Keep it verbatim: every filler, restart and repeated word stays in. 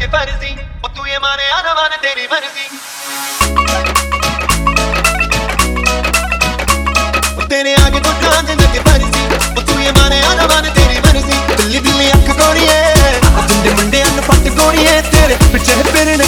लगे फर्जी, ओ तू ये माने या ना माने तेरी मर्जी। ओ तेरे आगे तो कांधे लगे फर्जी, ओ तू ये माने या ना माने तेरी मर्जी। दिल्ली दिल्ली अख गोरी है, ओ जिंदे मुंडे अन पट गोरी है, तेरे पीछे फिरने